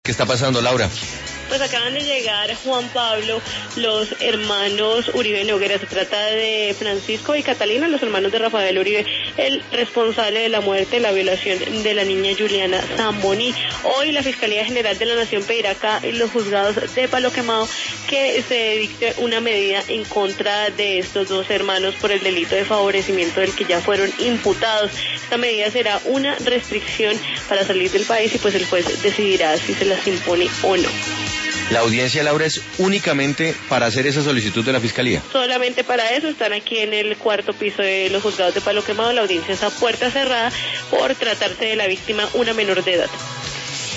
¿Qué está pasando, Laura? Pues acaban de llegar, Juan Pablo, los hermanos Uribe Noguera. Se trata de Francisco y Catalina, los hermanos de Rafael Uribe, el responsable de la muerte, la violación de la niña Juliana Zamboni. Hoy la Fiscalía General de la Nación pedirá acá en los juzgados de Palo Quemado que se dicte una medida en contra de estos dos hermanos por el delito de favorecimiento del que ya fueron imputados. Esta medida será una restricción para salir del país y pues el juez decidirá si se las impone o no. La audiencia, Laura, es únicamente para hacer esa solicitud de la Fiscalía. Solamente para eso están aquí en el cuarto piso de los juzgados de Palo Quemado. La audiencia está a puerta cerrada por tratarse de la víctima, una menor de edad.